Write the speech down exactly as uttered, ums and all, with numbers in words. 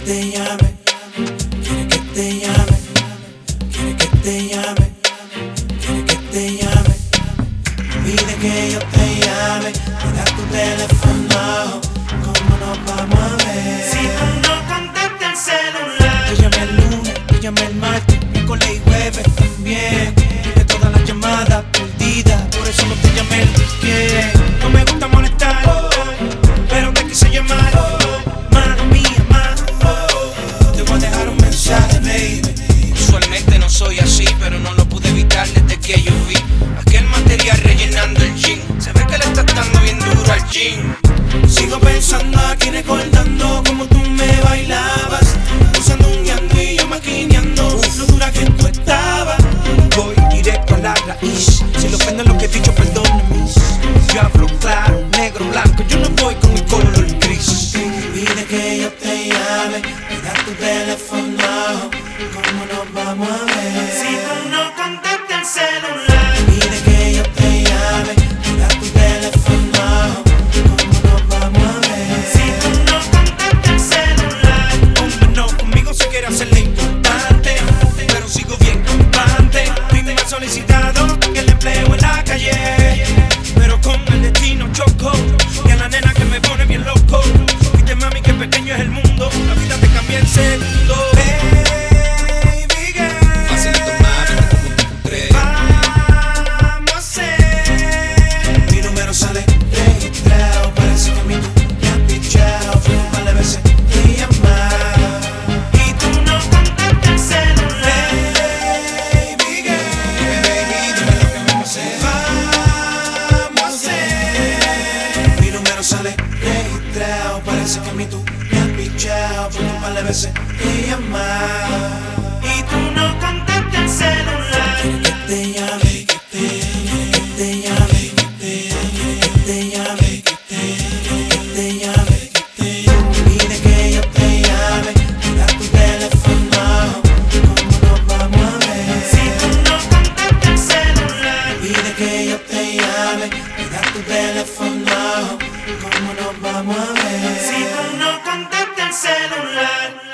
te llame, quiere que te llame, quiere que te llame, quiere que te llame. Pide que yo te llame, me da tu teléfono, ¿cómo nos vamos a ver? Si tú no contestas el celular, te llame el lunes, te llame el martes, miércoles y jueves también. De todas las llamadas perdidas, por eso no te llamé el weekend. No me gusta molestar, pero te quise llamar. Mano mía, mano, te voy a dejar un mensaje, baby. Usualmente no soy así, pero no lo pude evitar desde que yo vi aquel material rellenando el jean. Se ve que le estás dando bien duro al jean. Sigo pensando aquí, recordando como tú me bailabas, usando un guiando y yo maquineando lo dura que tú estabas. Voy directo a la raíz, si lo ofendo lo que he dicho, perdóname. Yo hablo claro, negro, blanco, yo no voy con mi color gris. Pide que yo te llame, me da tu teléfono, ¿cómo nos vamos a ver? si tú no contestas el celular, Pide que yo te llame, me da tu teléfono, ¿cómo nos vamos a ver? si tú no contestas el celular, Hombre, no, conmigo se quiere hacerle importante, pero sigo bien campante. Ni me ha solicitado que el empleo en la calle, pero con el destino choco, y a la nena que me pone bien loco. Viste, mami, que pequeño es el mundo, la vida te cambia en segundo. Baby girl, Facilito, mami, te pongo un tres. vamos a hacer. Mi número sale registrado, parece que a mí tú me has pichado. Fui un par de veces y llamar. y tú no contestas el celular, Baby girl, baby, dime lo que vamos a hacer. Vamos a hacer. Mi número sale registrado, parece que a mí tú me has pichado. Fui un par de veces y llamar. y tú no contestas el celular, Quiere que te llame, que te, quiere que te llame, que te, quiere que te llame, que te, quiere que te llame, que te. Pide que yo te llame, me da tu teléfono, ¿cómo nos vamos a ver? si tú no contestas el celular, Pide que yo te llame, me da tu teléfono, ¿cómo nos vamos a ver? si tú no contestas el celular.